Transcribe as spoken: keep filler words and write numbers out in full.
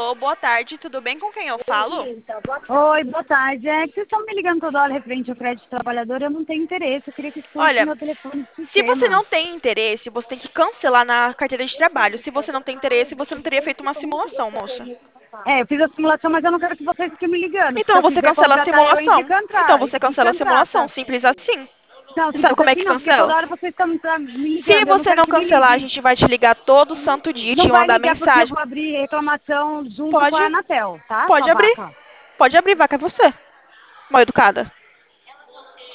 Alô, boa tarde, tudo bem? Com quem eu falo? Oi, boa tarde. É que vocês estão me ligando toda hora referente ao crédito trabalhador, eu não tenho interesse, eu queria que expulse Olha, meu telefone do se você sistema. não tem interesse, você tem que cancelar na carteira de trabalho. Se você não tem interesse, você não teria feito uma simulação, moça. É, eu fiz a simulação, mas eu não quero que vocês fiquem me ligando. Se Então eu você quiser cancela a contratar, eu entro e simulação. Então contra- você e cancela a simulação, contrata. simples assim. Não, Você sabe simples como é assim que não, porque toda cancela? hora vocês estão estão me Se ligando, eu não você quero não que me cancelar, a liguem. gente vai te ligar todo santo dia e te Não vai mandar ligar porque eu mensagem. vou abrir reclamação junto com a Pode, Anatel, tá, pode sua abrir. vaca? Pode abrir, vaca é você. Mal educada.